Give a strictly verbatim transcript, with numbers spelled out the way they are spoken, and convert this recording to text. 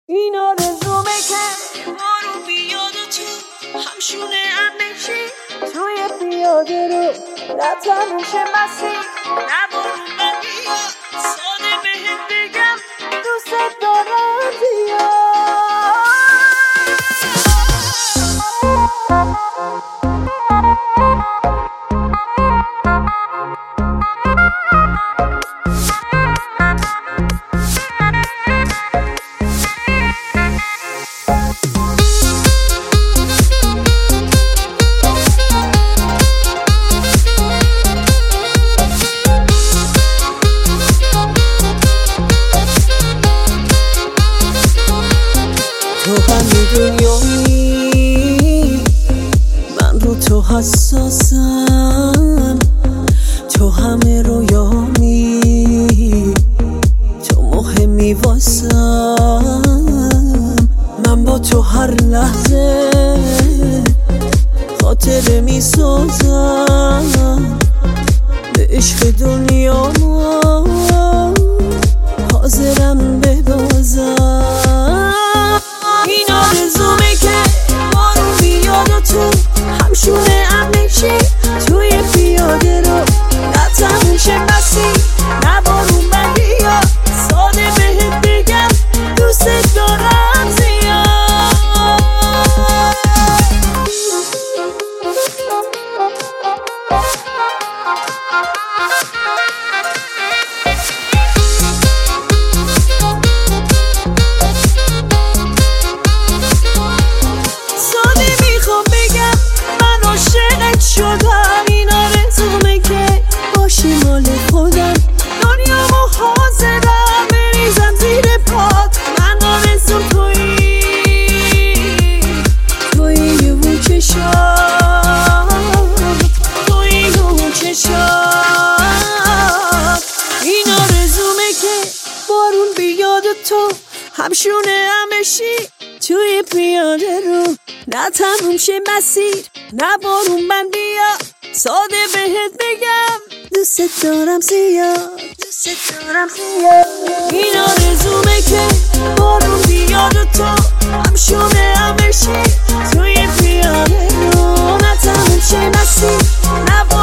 این آرزومه که بارون بیاد و تو همشونه همشی توی پیاده رو نتموشه مسیر نبارون من بیاد ساده بهت بگم دوست دارم بیاد. تو همه دنیایی من رو تو حساسم، تو همه رویامی تو مهمی واسم، من با تو هر لحظه خاطره می سازم، به عشق دنیا حاضرم ببازم. این آرزومه که بارون بیاد و تو همشونه همشی توی پیاده رو نتموشه مسیر نبارون من بیاد ساده بهت بگم دوست دارم زیاد. شدم این آرزومه که باشی مال خودم، دنیا مو حاضرم بریزم زیر پات، من آرزوم تویی تویی اون چشام تویی اون چشام. این آرزومه که بارون بیاد و تو همشونه همشی توی پیاده رو نتموم شه مسیر نبارون من بیا ساده بهت بگم دوست دارم زیاد دوست دارم زیاد. این آرزومه که بارون بیاد و تو همشونه همشی توی پیاده رو نتموم شه مسیر نبارون